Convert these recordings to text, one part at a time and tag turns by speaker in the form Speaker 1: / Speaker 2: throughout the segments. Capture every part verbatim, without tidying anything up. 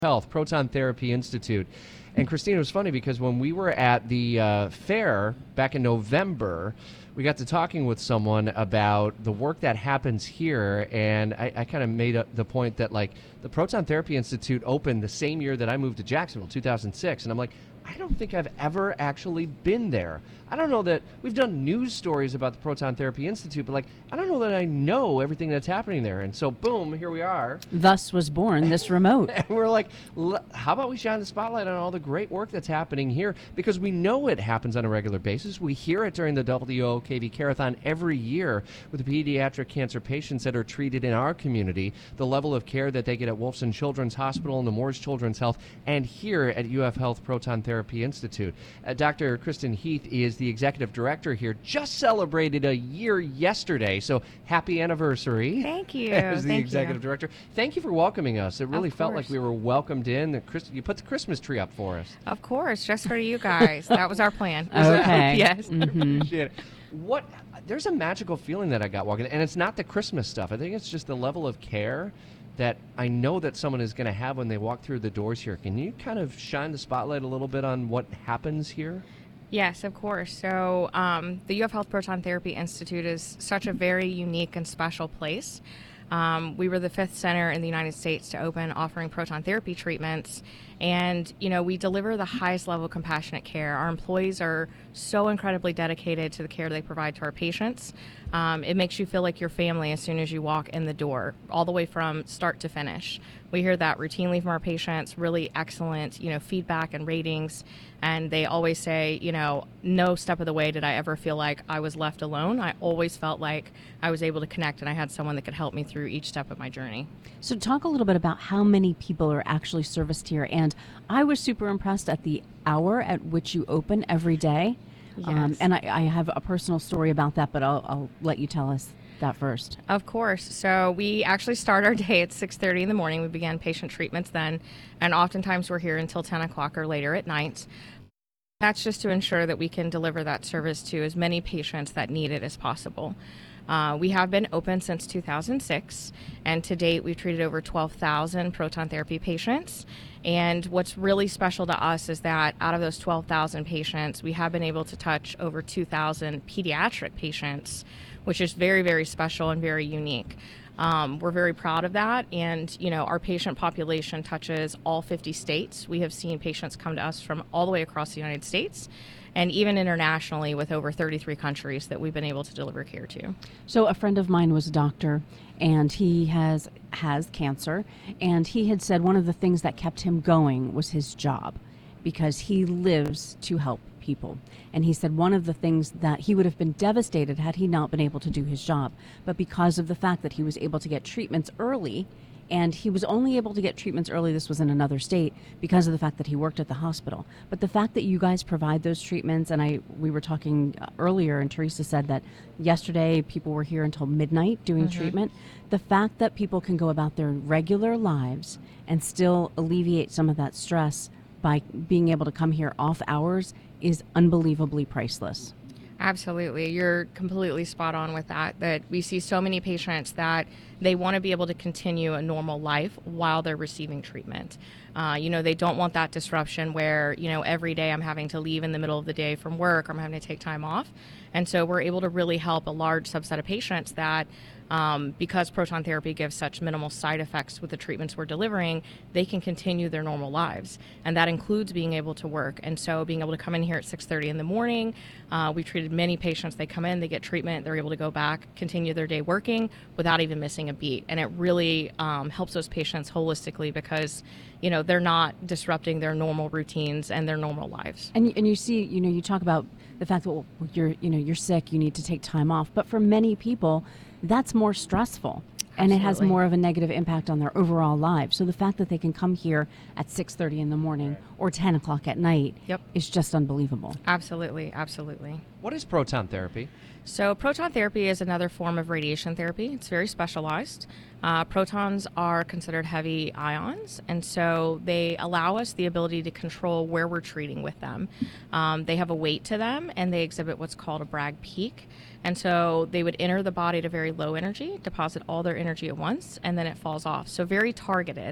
Speaker 1: Health Proton Therapy Institute. And Christina, it was funny because when we were at the uh, fair back in November, we got to talking with someone about the work that happens here, and I, I kind of made a, the point that, like, the Proton Therapy Institute opened the same year that I moved to Jacksonville, two thousand six, and I'm like, I don't think I've ever actually been there. I don't know that we've done news stories about the Proton Therapy Institute, but like, I don't know that I know everything that's happening there. And so, boom, here we are.
Speaker 2: Thus was born this remote.
Speaker 1: And we're like, how about we shine the spotlight on all the great work that's happening here? Because we know it happens on a regular basis. We hear it during the W O K V Care-a-thon every year with the pediatric cancer patients that are treated in our community, the level of care that they get at Wolfson Children's Hospital and the Moores Children's Health, and here at U F Health Proton Therapy Institute. Uh, Doctor Kristen Heath is the executive director here, just celebrated a year yesterday, so happy anniversary.
Speaker 3: Thank you.
Speaker 1: As the
Speaker 3: Thank
Speaker 1: executive
Speaker 3: you.
Speaker 1: director. Thank you for welcoming us. It really
Speaker 3: Of
Speaker 1: felt
Speaker 3: course.
Speaker 1: like we were welcomed in. The Christ- you put the Christmas tree up for us.
Speaker 3: Of course, just for you guys. That was our plan.
Speaker 2: Okay.
Speaker 3: Yes.
Speaker 2: Mhm.
Speaker 1: Appreciate it. What? There's a magical feeling that I got walking, and it's not the Christmas stuff. I think it's just the level of care that I know that someone is going to have when they walk through the doors here. Can you kind of shine the spotlight a little bit on what happens here?
Speaker 3: Yes, of course. So um, the U F Health Proton Therapy Institute is such a very unique and special place. Um, we were the fifth center in the United States to open offering proton therapy treatments. And, you know, we deliver the highest level of compassionate care. Our employees are so incredibly dedicated to the care they provide to our patients. Um, it makes you feel like your family as soon as you walk in the door, all the way from start to finish. We hear that routinely from our patients, really excellent, you know, feedback and ratings. And they always say, you know, no step of the way did I ever feel like I was left alone. I always felt like I was able to connect and I had someone that could help me through each step of my journey.
Speaker 2: So talk a little bit about how many people are actually serviced here. And I was super impressed at the hour at which you open every day. Um,
Speaker 3: Yes.
Speaker 2: and I, I have a personal story about that, but I'll, I'll let you tell us that first.
Speaker 3: Of course. So we actually start our day at six thirty in the morning. We began patient treatments then, and oftentimes we're here until ten o'clock or later at night. That's just to ensure that we can deliver that service to as many patients that need it as possible. Uh, we have been open since two thousand six, and to date we've treated over twelve thousand proton therapy patients. And what's really special to us is that out of those twelve thousand patients, we have been able to touch over two thousand pediatric patients, which is very, very special and very unique. Um, we're very proud of that, and you know, our patient population touches all fifty states. We have seen patients come to us from all the way across the United States, and even internationally with over thirty-three countries that we've been able to deliver care to.
Speaker 2: So a friend of mine was a doctor, and he has has cancer, and he had said one of the things that kept him going was his job, because he lives to help people. And he said one of the things that he would have been devastated had he not been able to do his job, but because of the fact that he was able to get treatments early, and he was only able to get treatments early, this was in another state, because of the fact that he worked at the hospital. But the fact that you guys provide those treatments, and I we were talking uh, earlier, and Teresa said that yesterday people were here until midnight doing
Speaker 3: Mhm.
Speaker 2: treatment. The fact that people can go about their regular lives and still alleviate some of that stress by being able to come here off hours is unbelievably priceless.
Speaker 3: Absolutely. You're completely spot on with that, that we see so many patients that they want to be able to continue a normal life while they're receiving treatment. Uh, you know, they don't want that disruption where, you know, every day I'm having to leave in the middle of the day from work, or I'm having to take time off. And so we're able to really help a large subset of patients that Um, because proton therapy gives such minimal side effects with the treatments we're delivering, they can continue their normal lives. And that includes being able to work. And so being able to come in here at six thirty in the morning, uh, we've treated many patients. They come in, they get treatment, they're able to go back, continue their day working without even missing a beat. And it really um, helps those patients holistically because, you know, they're not disrupting their normal routines and their normal lives.
Speaker 2: And and you see, you know, you talk about the fact that well, you're, you know, you're sick, you need to take time off. But for many people, that's more stressful, and it has
Speaker 3: Absolutely.
Speaker 2: more of a negative impact on their overall lives. So the fact that they can come here at six thirty in the morning or ten o'clock at night
Speaker 3: Yep.
Speaker 2: is just unbelievable.
Speaker 3: Absolutely, absolutely.
Speaker 1: What is proton therapy?
Speaker 3: So proton therapy is another form of radiation therapy. It's very specialized. Uh, protons are considered heavy ions, and so they allow us the ability to control where we're treating with them. Um, they have a weight to them, and they exhibit what's called a Bragg peak. And so they would enter the body at a very low energy, deposit all their energy at once, and then it falls off. So very targeted.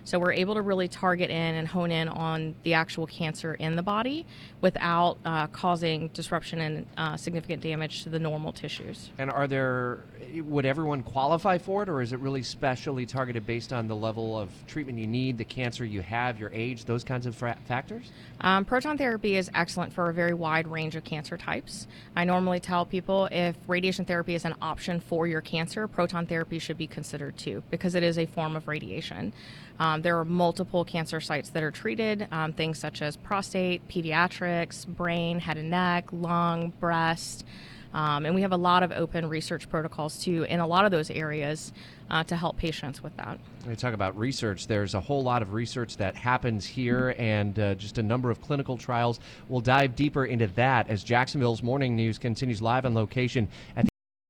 Speaker 3: So we're able to really target in and hone in on the actual cancer in the body without uh, causing disruption and uh, significant damage to the normal tissues.
Speaker 1: And are there, would everyone qualify for it, or is it really specially targeted based on the level of treatment you need, the cancer you have, your age, those kinds of fra- factors?
Speaker 3: Um, proton therapy is excellent for a very wide range of cancer types. I normally tell people if radiation therapy is an option for your cancer, proton therapy should be considered too, because it is a form of radiation. Um, there are multiple cancer sites that are treated, um, things such as prostate, pediatrics, brain, head and neck, lung, breast. Um, and we have a lot of open research protocols too in a lot of those areas uh, to help patients with that.
Speaker 1: When you talk about research, there's a whole lot of research that happens here and uh, just a number of clinical trials. We'll dive deeper into that as Jacksonville's Morning News continues live on location at the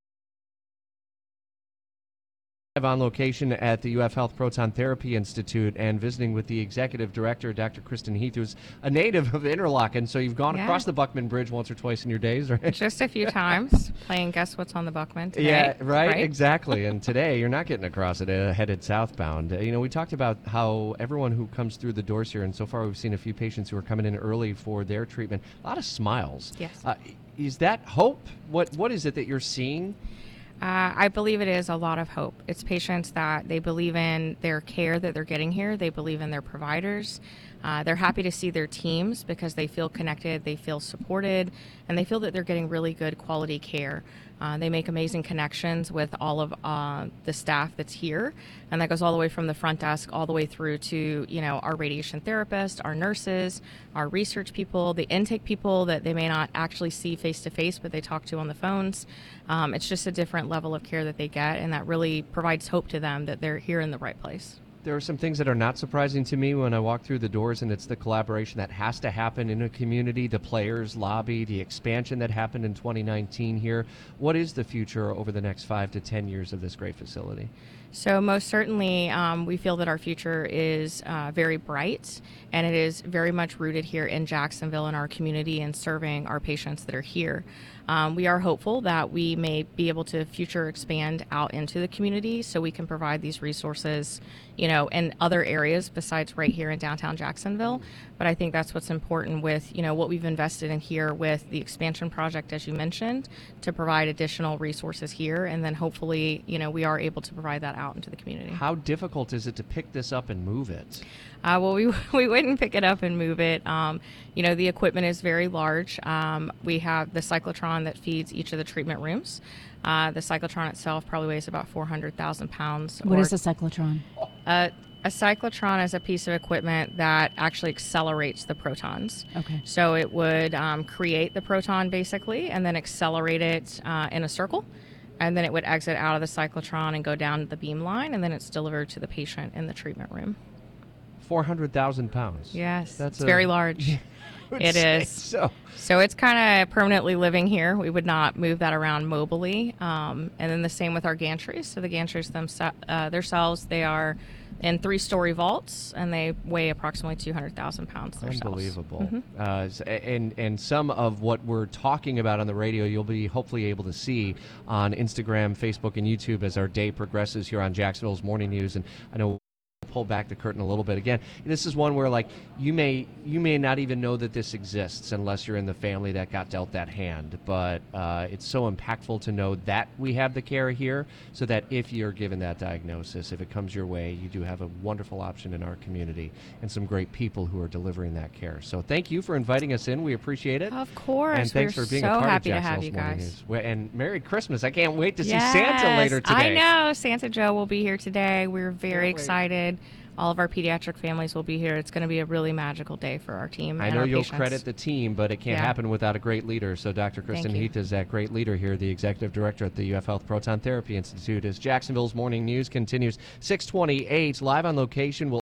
Speaker 1: Live on location at the U F Health Proton Therapy Institute and visiting with the executive director, Doctor Kristen Heath, who's a native of Interlochen. So you've gone
Speaker 3: Yeah.
Speaker 1: across the Buckman Bridge once or twice in your days, right?
Speaker 3: Just a few times playing Guess What's on the Buckman today.
Speaker 1: Yeah, right, exactly. And today you're not getting across it, uh, headed southbound. Uh, you know, we talked about how everyone who comes through the doors here, and so far we've seen a few patients who are coming in early for their treatment, a lot of smiles.
Speaker 3: Yes.
Speaker 1: Uh, is that hope? What What is it that you're seeing?
Speaker 3: Uh, I believe it is a lot of hope. It's patients that they believe in their care that they're getting here. They believe in their providers. Uh, they're happy to see their teams because they feel connected, they feel supported, and they feel that they're getting really good quality care. Uh, they make amazing connections with all of uh, the staff that's here, and that goes all the way from the front desk all the way through to, you know, our radiation therapists, our nurses, our research people, the intake people that they may not actually see face to face, but they talk to on the phones. Um, it's just a different level of care that they get, and that really provides hope to them that they're here in the right place.
Speaker 1: There are some things that are not surprising to me when I walk through the doors, and it's the collaboration that has to happen in a community, the players' lobby, the expansion that happened in twenty nineteen here. What is the future over the next five to ten years of this great facility?
Speaker 3: So most certainly, um, we feel that our future is uh, very bright, and it is very much rooted here in Jacksonville and our community and serving our patients that are here. Um, we are hopeful that we may be able to future expand out into the community so we can provide these resources, you know, in other areas besides right here in downtown Jacksonville. But I think that's what's important with, you know, what we've invested in here with the expansion project, as you mentioned, to provide additional resources here. And then hopefully, you know, we are able to provide that out into the community.
Speaker 1: How difficult is it to pick this up and move it?
Speaker 3: Uh, well, we we wouldn't pick it up and move it. Um, you know, the equipment is very large. Um, we have the cyclotron that feeds each of the treatment rooms. Uh, the cyclotron itself probably weighs about four hundred thousand pounds.
Speaker 2: What
Speaker 3: or,
Speaker 2: is a cyclotron?
Speaker 3: Uh, a cyclotron is a piece of equipment that actually accelerates the protons.
Speaker 2: Okay.
Speaker 3: So it would um, create the proton basically and then accelerate it uh, in a circle. And then it would exit out of the cyclotron and go down the beam line, and then it's delivered to the patient in the treatment room.
Speaker 1: four hundred thousand pounds.
Speaker 3: Yes,
Speaker 1: That's
Speaker 3: it's
Speaker 1: a-
Speaker 3: very large.
Speaker 1: I would
Speaker 3: It
Speaker 1: say
Speaker 3: is.
Speaker 1: So.
Speaker 3: So it's kind of permanently living here. We would not move that around mobily. Um, and then the same with our gantries. So the gantries themse- uh, themselves, they are in three-story vaults, and they weigh approximately two hundred thousand pounds themselves.
Speaker 1: Unbelievable. Uh, s- and, and some of what we're talking about on the radio, you'll be hopefully able to see on Instagram, Facebook, and YouTube as our day progresses here on Jacksonville's Morning News. And I know pull back the curtain a little bit again. This is one where, like, you may you may not even know that this exists unless you're in the family that got dealt that hand. But uh, it's so impactful to know that we have the care here, so that if you're given that diagnosis, if it comes your way, you do have a wonderful option in our community and some great people who are delivering that care. So thank you for inviting us in. We appreciate it.
Speaker 3: Of course.
Speaker 1: And thanks
Speaker 3: We're
Speaker 1: for being
Speaker 3: so
Speaker 1: a part
Speaker 3: happy
Speaker 1: of
Speaker 3: to have
Speaker 1: Jacksonville's
Speaker 3: you
Speaker 1: Morning
Speaker 3: guys.
Speaker 1: News. Well, and Merry Christmas. I can't wait to see
Speaker 3: Yes,
Speaker 1: Santa later today.
Speaker 3: I know. Santa Joe will be here today. We're very
Speaker 1: Can't wait.
Speaker 3: excited. All of our pediatric families will be here. It's going to be a really magical day for our team
Speaker 1: I
Speaker 3: and
Speaker 1: know
Speaker 3: our
Speaker 1: you'll
Speaker 3: patients.
Speaker 1: credit the team, but it can't
Speaker 3: Yeah.
Speaker 1: happen without a great leader. So Doctor Kristen
Speaker 3: you.
Speaker 1: Heath is that great leader here, the executive director at the U F Health Proton Therapy Institute. As Jacksonville's Morning News continues, six twenty-eight live on location. We'll